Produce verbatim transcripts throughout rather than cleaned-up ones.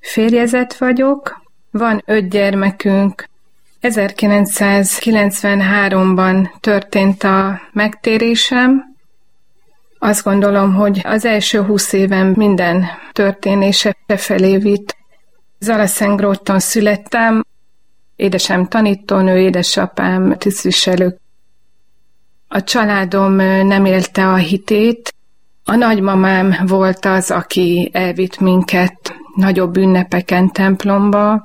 férjezett vagyok, van öt gyermekünk. ezerkilencszázkilencvenháromban történt a megtérésem. Azt gondolom, hogy az első húsz éven minden történése felé vitt. Zalaszentgróton születtem, édesem tanítónő, édesapám tisztviselő. A családom nem élte a hitét. A nagymamám volt az, aki elvitt minket nagyobb ünnepeken templomba.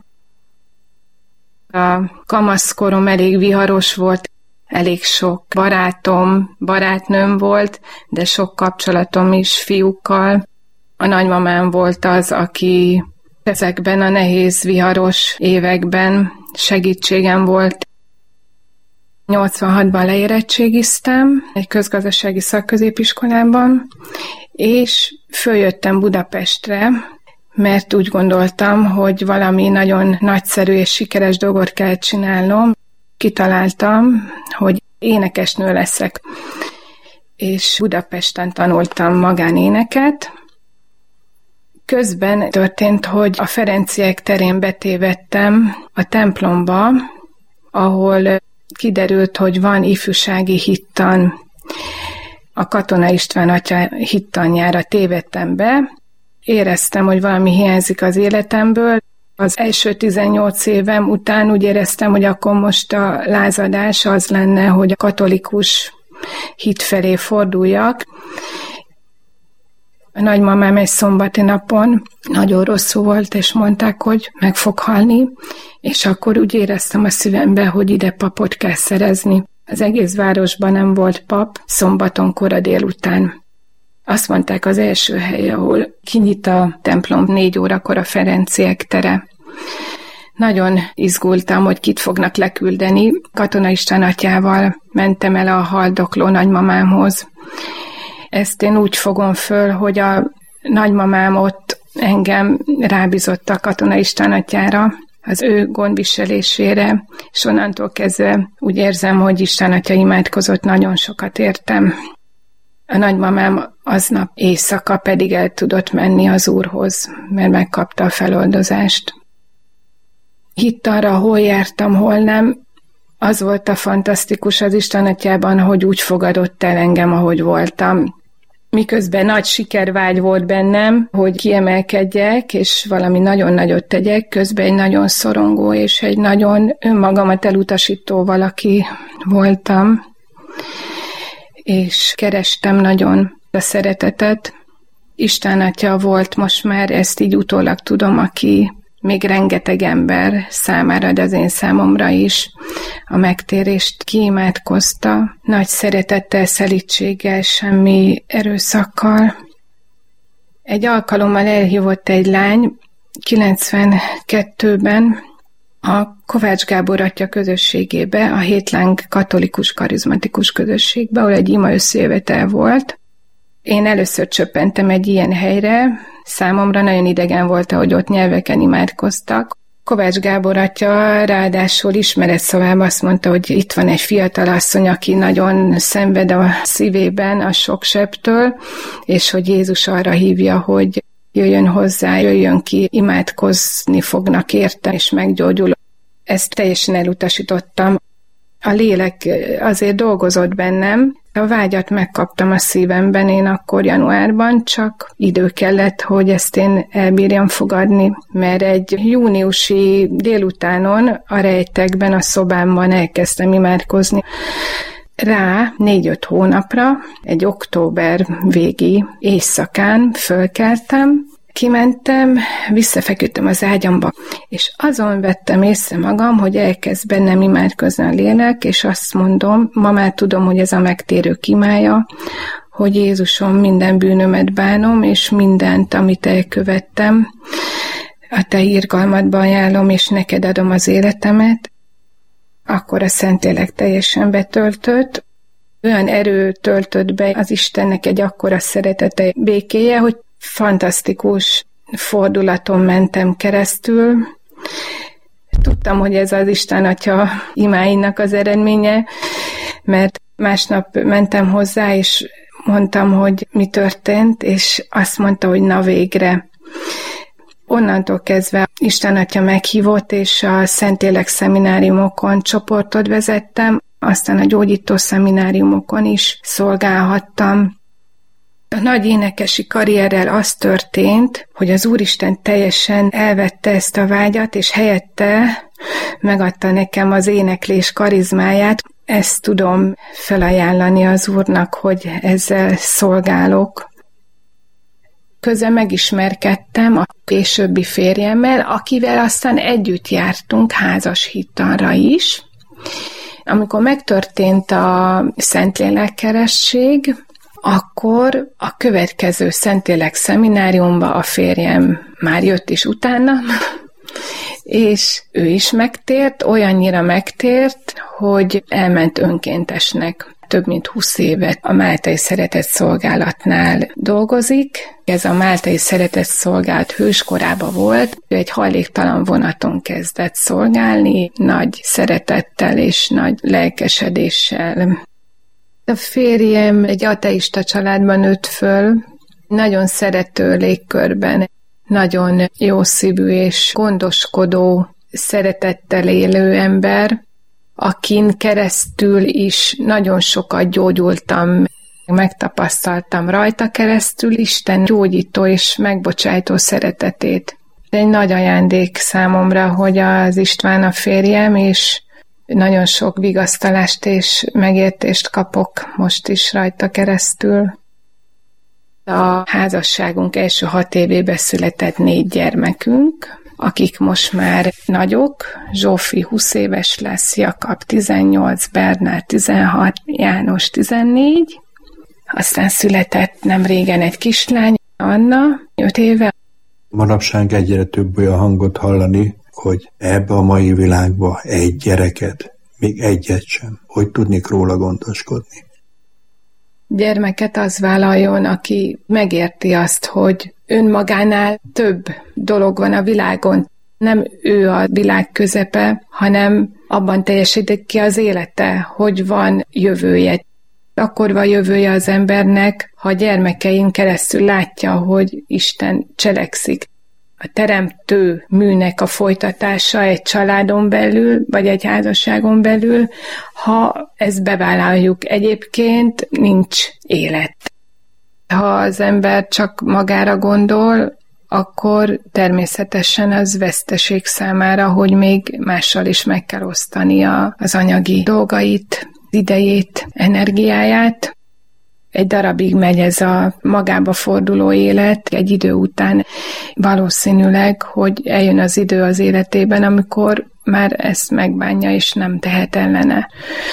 A kamaszkorom elég viharos volt, elég sok barátom, barátnőm volt, de sok kapcsolatom is fiúkkal. A nagymamám volt az, aki ezekben a nehéz, viharos években segítségem volt. nyolcvanhatban leérettségiztem egy közgazdasági szakközépiskolában, és följöttem Budapestre, mert úgy gondoltam, hogy valami nagyon nagyszerű és sikeres dolgot kell csinálnom. Kitaláltam, hogy énekesnő leszek, és Budapesten tanultam magánéneket. Közben történt, hogy a Ferenciek terén betévedtem a templomba, ahol kiderült, hogy van ifjúsági hittan. A Katona István atya hittanjára tévedtem be. Éreztem, hogy valami hiányzik az életemből. Az első tizennyolc évem után úgy éreztem, hogy akkor most a lázadás az lenne, hogy a katolikus hit felé forduljak. A nagymamám egy szombati napon nagyon rosszul volt, és mondták, hogy meg fog halni, és akkor úgy éreztem a szívembe, hogy ide papot kell szerezni. Az egész városban nem volt pap, szombaton kora délután. Azt mondták, az első hely, ahol kinyit a templom négy órakor, a Ferenciek tere. Nagyon izgultam, hogy kit fognak leküldeni. Katona István atyával mentem el a haldokló nagymamámhoz. Ezt én úgy fogom föl, hogy a nagymamám ott engem rábízott a Katona István atyára, az ő gondviselésére, és onnantól kezdve úgy érzem, hogy Isten atya imádkozott, nagyon sokat értem. A nagymamám aznap éjszaka pedig el tudott menni az Úrhoz, mert megkapta a feloldozást. Hitt arra, hol jártam, hol nem. Az volt a fantasztikus az Isten atyában, hogy úgy fogadott el engem, ahogy voltam. Miközben nagy sikervágy volt bennem, hogy kiemelkedjek, és valami nagyon nagyot tegyek, közben egy nagyon szorongó és egy nagyon önmagamat elutasító valaki voltam. És kerestem nagyon a szeretetet. Isten atya volt most már, ezt így utólag tudom, aki még rengeteg ember számára, de az én számomra is a megtérést kiimádkozta, nagy szeretettel, szelídséggel, semmi erőszakkal. Egy alkalommal elhívott egy lány, kilencvenkettőben a Kovács Gábor atya közösségébe, a Hétláng katolikus karizmatikus közösségbe, ahol egy ima összejövetel volt. Én először csöppentem egy ilyen helyre, számomra nagyon idegen volt, ahogy ott nyelveken imádkoztak. Kovács Gábor atya ráadásul ismeretszavában azt mondta, hogy itt van egy fiatal asszony, aki nagyon szenved a szívében a sok sebtől, és hogy Jézus arra hívja, hogy jöjjön hozzá, jöjjön ki, imádkozni fognak érte, és meggyógyul. Ezt teljesen elutasítottam. A lélek azért dolgozott bennem, a vágyat megkaptam a szívemben én akkor januárban, csak idő kellett, hogy ezt én elbírjam fogadni, mert egy júniusi délutánon a rejtekben, a szobámban elkezdtem imádkozni. Rá négy-öt hónapra, egy október végi éjszakán fölkeltem, kimentem, visszafeküdtem az ágyamba, és azon vettem észre magam, hogy elkezd bennem imádkozni a lélek, és azt mondom, ma már tudom, hogy ez a megtérők imája, hogy Jézusom, minden bűnömet bánom, és mindent, amit elkövettem, a te irgalmadba ajánlom, és neked adom az életemet. Akkor a Szentlélek teljesen betöltött. Olyan erő töltött be az Istennek egy akkora szeretete, békéje, hogy fantasztikus fordulaton mentem keresztül. Tudtam, hogy ez az Isten atya imáinak az eredménye, mert másnap mentem hozzá, és mondtam, hogy mi történt, és azt mondta, hogy na végre. Onnantól kezdve Isten Atya meghívott, és a Szentlélek szemináriumokon csoportot vezettem, aztán a gyógyító szemináriumokon is szolgálhattam. A nagy énekesi karrierrel az történt, hogy az Úristen teljesen elvette ezt a vágyat, és helyette megadta nekem az éneklés karizmáját. Ezt tudom felajánlani az Úrnak, hogy ezzel szolgálok. Közben megismerkedtem a későbbi férjemmel, akivel aztán együtt jártunk házas hittanra is. Amikor megtörtént a Szentlélek-keresztség, akkor a következő Szentlélek szemináriumba a férjem már jött is utána, és ő is megtért, olyannyira megtért, hogy elment önkéntesnek. Több mint húsz évet a Máltai Szeretett Szolgálatnál dolgozik. Ez a Máltai Szeretett Szolgálat hőskorában volt. Ő egy hajléktalan vonaton kezdett szolgálni, nagy szeretettel és nagy lelkesedéssel. A férjem egy ateista családban nőtt föl, nagyon szerető légkörben, nagyon jó szívű és gondoskodó, szeretettel élő ember, akin keresztül is nagyon sokat gyógyultam, megtapasztaltam rajta keresztül Isten gyógyító és megbocsájtó szeretetét. Egy nagy ajándék számomra, hogy az István a férjem, és nagyon sok vigasztalást és megértést kapok most is rajta keresztül. A házasságunk első hat évében született négy gyermekünk, akik most már nagyok. Zsófi húsz éves lesz, Jakab tizennyolc, Bernár tizenhat, János tizennégy. Aztán született nem régen egy kislány, Anna, öt éve. Manapság egyre több olyan hangot hallani, hogy ebbe a mai világba egy gyereket, még egyet sem. Hogy tudnék róla gondoskodni? Gyermeket az vállaljon, aki megérti azt, hogy önmagánál több dolog van a világon. Nem ő a világ közepe, hanem abban teljesítik ki az élete, hogy van jövője. Akkor van jövője az embernek, ha a gyermekein keresztül látja, hogy Isten cselekszik. A teremtő műnek a folytatása egy családon belül, vagy egy házasságon belül, ha ezt bevállaljuk, egyébként nincs élet. Ha az ember csak magára gondol, akkor természetesen az veszteség számára, hogy még mással is meg kell osztania az anyagi dolgait, idejét, energiáját. Egy darabig megy ez a magába forduló élet, egy idő után valószínűleg, hogy eljön az idő az életében, amikor már ezt megbánja, és nem tehet ellene.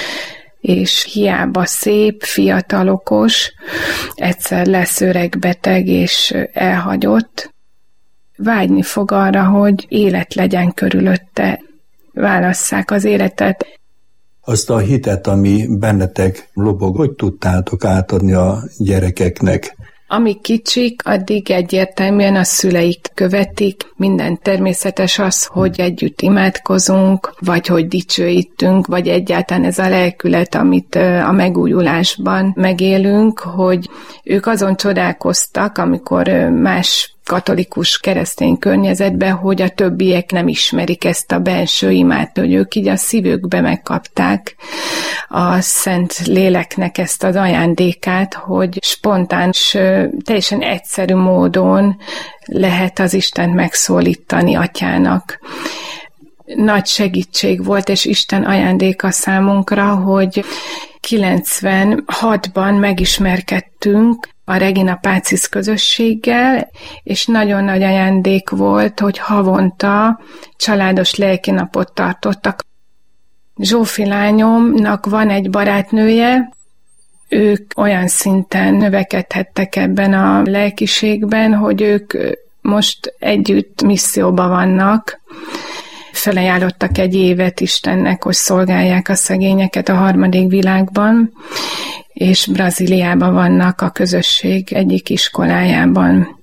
És hiába szép, fiatal, okos, egyszer lesz öreg, beteg és elhagyott, vágyni fog arra, hogy élet legyen körülötte, válasszák az életet. Azt a hitet, ami bennetek lobog, hogy tudtátok átadni a gyerekeknek? Amíg kicsik, addig egyértelműen a szüleik követik. Minden természetes az, hogy együtt imádkozunk, vagy hogy dicsőítünk, vagy egyáltalán ez a lelkület, amit a megújulásban megélünk, hogy ők azon csodálkoztak, amikor más katolikus keresztény környezetben, hogy a többiek nem ismerik ezt a benső imát, hogy ők így a szívükbe megkapták a Szent Léleknek ezt az ajándékát, hogy spontán és teljesen egyszerű módon lehet az Istent megszólítani atyának. Nagy segítség volt, és Isten ajándéka számunkra, hogy kilencvenhatban megismerkedtünk a Regina Pacis közösséggel, és nagyon nagy ajándék volt, hogy havonta családos lelkinapot tartottak. Zsófi lányomnak van egy barátnője, ők olyan szinten növekedhettek ebben a lelkiségben, hogy ők most együtt misszióban vannak, felajánlottak egy évet Istennek, hogy szolgálják a szegényeket a harmadik világban, és Brazíliában vannak a közösség egyik iskolájában.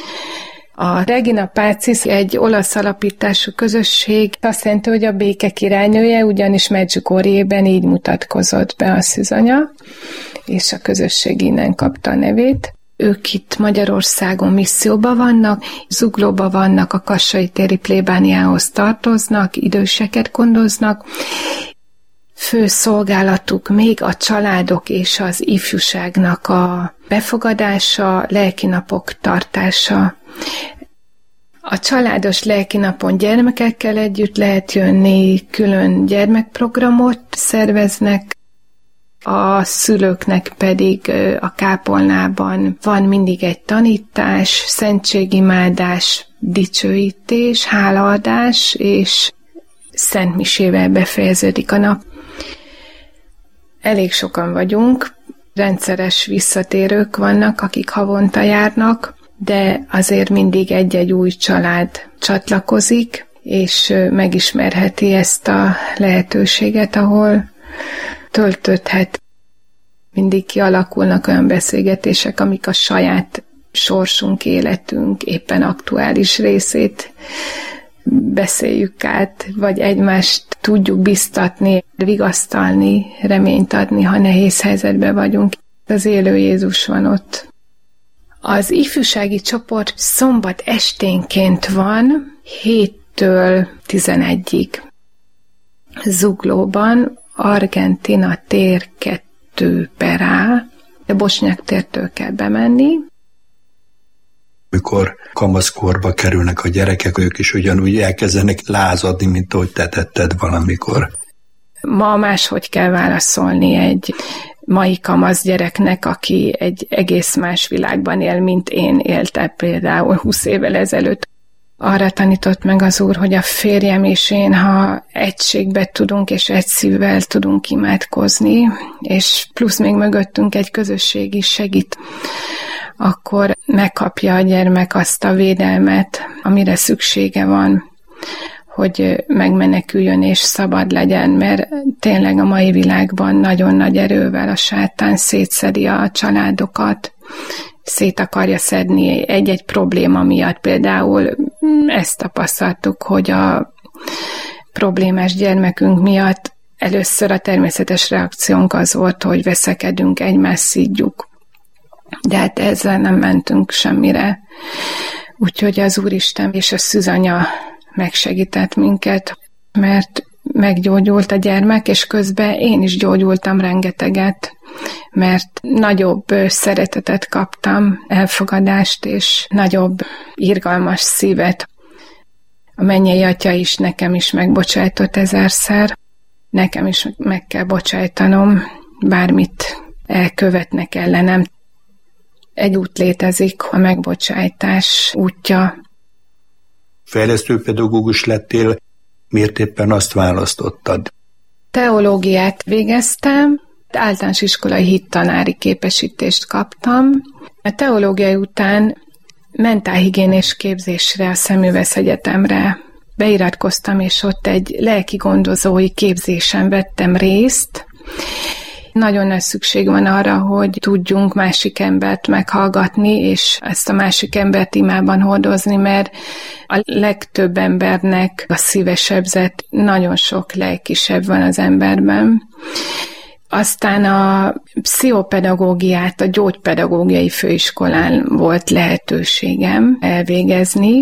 A Regina Pacis egy olasz alapítású közösség, azt jelenti, hogy a béke királynője, ugyanis Medjugorjében így mutatkozott be a szűzanya, és a közösség innen kapta a nevét. Ők itt Magyarországon misszióban vannak, Zuglóban vannak, a kassai téri plébániához tartoznak, időseket gondoznak. Fő szolgálatuk még a családok és az ifjúságnak a befogadása, lelkinapok tartása. A családos lelkinapon gyermekekkel együtt lehet jönni, külön gyermekprogramot szerveznek, a szülőknek pedig a kápolnában van mindig egy tanítás, szentségimádás, dicsőítés, hálaadás, és szentmisével befejeződik a nap. Elég sokan vagyunk, rendszeres visszatérők vannak, akik havonta járnak, de azért mindig egy-egy új család csatlakozik, és megismerheti ezt a lehetőséget, ahol töltődhet. Mindig kialakulnak olyan beszélgetések, amik a saját sorsunk, életünk éppen aktuális részét beszéljük át, vagy egymást tudjuk biztatni, vigasztalni, reményt adni, ha nehéz helyzetben vagyunk. Az élő Jézus van ott. Az ifjúsági csoport szombat esténként van, héttől tizenegyig. Zuglóban, Argentina tér kettő per A, de Bosnyák tértől kell bemenni. Mikor kamaszkorba kerülnek a gyerekek, ők is ugyanúgy elkezdenek lázadni, mint ahogy te tetted valamikor. Ma máshogy kell válaszolni egy mai kamasz gyereknek, aki egy egész más világban él, mint én éltem például húsz évvel ezelőtt. Arra tanított meg az Úr, hogy a férjem és én, ha egységbe tudunk és egy szívvel tudunk imádkozni, és plusz még mögöttünk egy közösség is segít, akkor megkapja a gyermek azt a védelmet, amire szüksége van, hogy megmeneküljön és szabad legyen, mert tényleg a mai világban nagyon nagy erővel a sátán szétszedi a családokat, szét akarja szedni egy-egy probléma miatt. Például ezt tapasztaltuk, hogy a problémás gyermekünk miatt először a természetes reakciónk az volt, hogy veszekedünk, egymást szidjuk. De hát ezzel nem mentünk semmire. Úgyhogy az Úristen és a szűzanya megsegített minket, mert meggyógyult a gyermek, és közben én is gyógyultam rengeteget, mert nagyobb szeretetet kaptam, elfogadást, és nagyobb irgalmas szívet. A mennyei Atya is nekem is megbocsájtott ezerszer, nekem is meg kell bocsájtanom, bármit elkövetnek ellenem. Egy út létezik, a megbocsájtás útja. Fejlesztő pedagógus lettél, miért éppen azt választottad? Teológiát végeztem, általános iskolai hittanári képesítést kaptam. A teológiai után mentálhigiénés képzésre a Szemüvesz Egyetemre beiratkoztam, és ott egy lelki gondozói képzésen vettem részt. Nagyon nagy szükség van arra, hogy tudjunk másik embert meghallgatni, és ezt a másik embert imában hordozni, mert a legtöbb embernek a szíve sebzett, nagyon sok lelkisebb van az emberben. Aztán a pszichopedagógiát a gyógypedagógiai főiskolán volt lehetőségem elvégezni.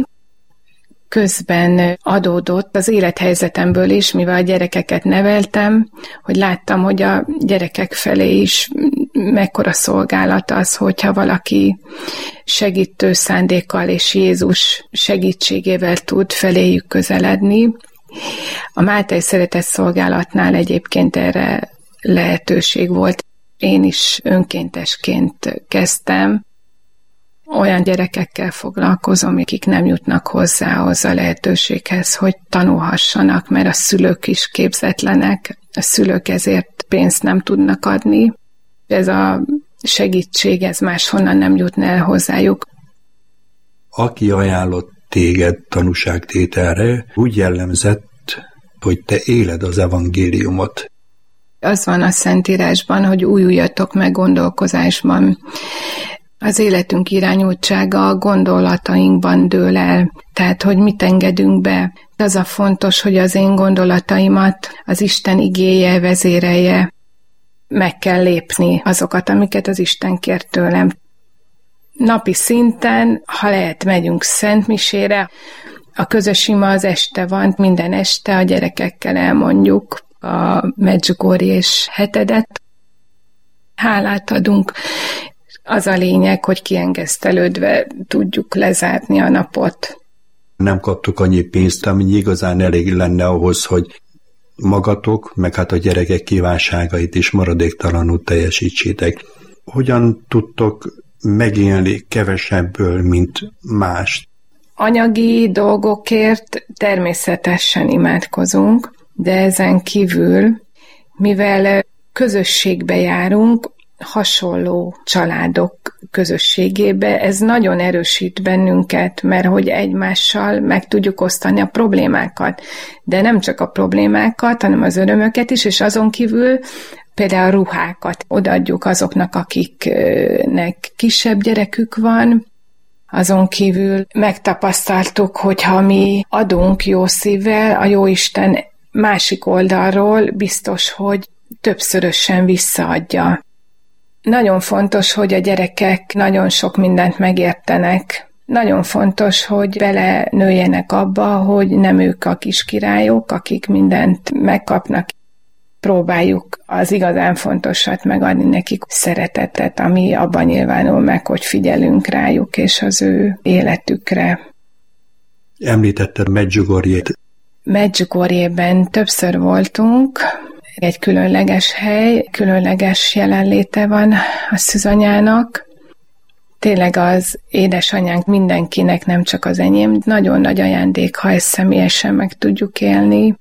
Közben adódott az élethelyzetemből is, mivel a gyerekeket neveltem, hogy láttam, hogy a gyerekek felé is mekkora szolgálat az, hogyha valaki segítő szándékkal és Jézus segítségével tud feléjük közeledni. A Máltai Szeretett Szolgálatnál egyébként erre lehetőség volt. Én is önkéntesként kezdtem. Olyan gyerekekkel foglalkozom, akik nem jutnak hozzá ahhoz a lehetőséghez, hogy tanulhassanak, mert a szülők is képzetlenek, a szülők ezért pénzt nem tudnak adni. Ez a segítség, ez máshonnan nem jutna el hozzájuk. Aki ajánlott téged tanúságtételre, úgy jellemzett, hogy te éled az evangéliumot. Az van a Szentírásban, hogy újuljatok meg gondolkozásban. Az életünk irányultsága a gondolatainkban dől el, tehát hogy mit engedünk be. Az a fontos, hogy az én gondolataimat az Isten igéje vezérelje. Meg kell lépni azokat, amiket az Isten kér tőlem. napi szinten, ha lehet, megyünk szentmisére. A közös ima az este van, minden este a gyerekekkel elmondjuk a Medjugorje és hetedet. Hálát adunk. Az a lényeg, hogy kiengesztelődve tudjuk lezárni a napot. Nem kaptuk annyi pénzt, ami igazán elég lenne ahhoz, hogy magatok, meg hát a gyerekek kívánságait is maradéktalanul teljesítsétek. Hogyan tudtok megélni kevesebből, mint más? Anyagi dolgokért természetesen imádkozunk, de ezen kívül, mivel közösségbe járunk, hasonló családok közösségébe, ez nagyon erősít bennünket, mert hogy egymással meg tudjuk osztani a problémákat. De nem csak a problémákat, hanem az örömöket is, és azon kívül például a ruhákat odaadjuk azoknak, akiknek kisebb gyerekük van. Azon kívül megtapasztaltuk, hogy ha mi adunk jó szívvel, a Jóisten másik oldalról biztos, hogy többszörösen visszaadja. Nagyon fontos, hogy a gyerekek nagyon sok mindent megértenek. Nagyon fontos, hogy belenőjenek abba, hogy nem ők a kis királyok, akik mindent megkapnak. Próbáljuk az igazán fontosat megadni nekik, szeretetet, ami abban nyilvánul meg, hogy figyelünk rájuk és az ő életükre. Említetted Medjugorjét. Medjugorjében többször voltunk, egy különleges hely, különleges jelenléte van a szűzanyának. Tényleg az édesanyánk mindenkinek, nem csak az enyém, nagyon nagy ajándék, ha ezt személyesen meg tudjuk élni.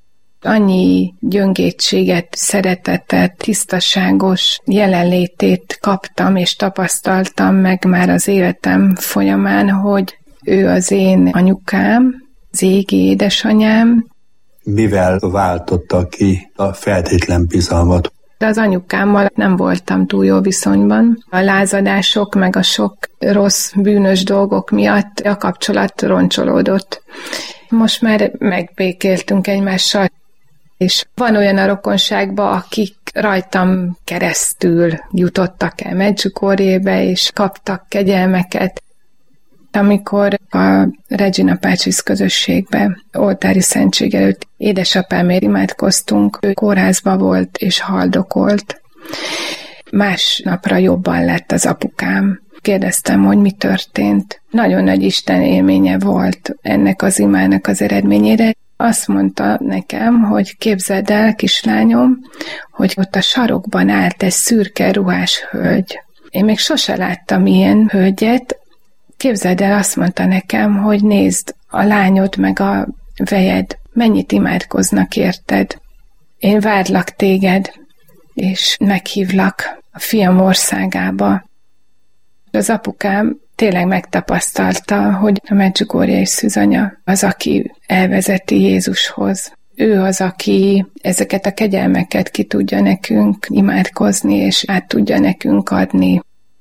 Annyi gyöngétséget, szeretetet, tisztaságos jelenlétét kaptam és tapasztaltam meg már az életem folyamán, hogy ő az én anyukám, az égi édesanyám. Mivel váltotta ki a feltétlen bizalmat? Az anyukámmal nem voltam túl jó viszonyban. A lázadások, meg a sok rossz, bűnös dolgok miatt a kapcsolat roncsolódott. Most már megbékéltünk egymással, és van olyan a rokonságban, akik rajtam keresztül jutottak el Medjugorjébe, és kaptak kegyelmeket. Amikor a Regina Pacis közösségbe, oltári szentség előtt édesapámért imádkoztunk, ő kórházba volt és haldokolt. Másnapra jobban lett az apukám. Kérdeztem, hogy mi történt. Nagyon nagy Isten élménye volt ennek az imának az eredményére. Azt mondta nekem, hogy képzeld el, kislányom, hogy ott a sarokban állt egy szürke ruhás hölgy. Én még sose láttam ilyen hölgyet. Képzeld el, azt mondta nekem, hogy nézd, a lányod meg a vejed, mennyit imádkoznak érted. Én várlak téged, és meghívlak a fiam országába. Az apukám tényleg megtapasztalta, hogy a Medjugorjei szűzanya az, aki elvezeti Jézushoz. Ő az, aki ezeket a kegyelmeket ki tudja nekünk imádkozni, és át tudja nekünk adni.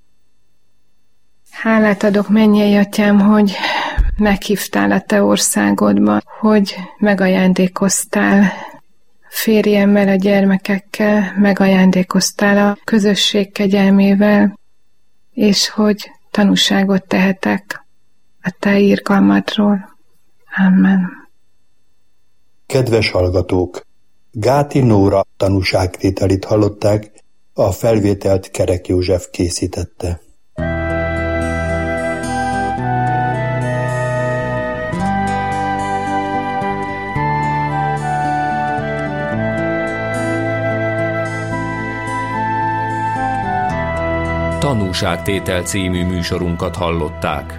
Hálát adok, mennyei atyám, hogy meghívtál a te országodba, hogy megajándékoztál férjemmel, a gyermekekkel, megajándékoztál a közösség kegyelmével, és hogy tanúságot tehetek a te irgalmadról. Amen. Kedves hallgatók! Gáti Nóra tanúságtételit hallották, a felvételt Kerek József készítette. Tanúságtétel című műsorunkat hallották.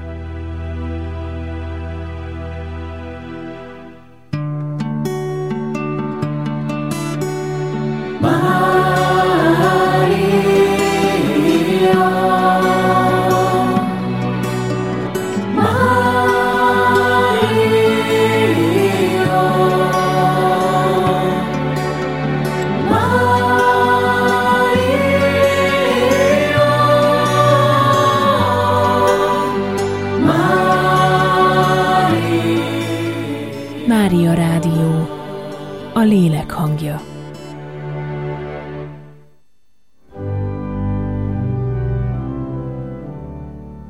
Mária Rádió, a lélek hangja.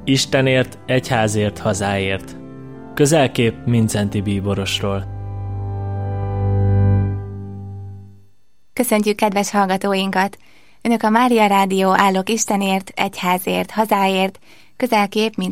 Istenért, egyházért, hazáért. Közelkép Mindszenty bíborosról. Köszöntjük kedves hallgatóinkat! Önök a Mária Rádió Állok Istenért, egyházért, hazáért, közelkép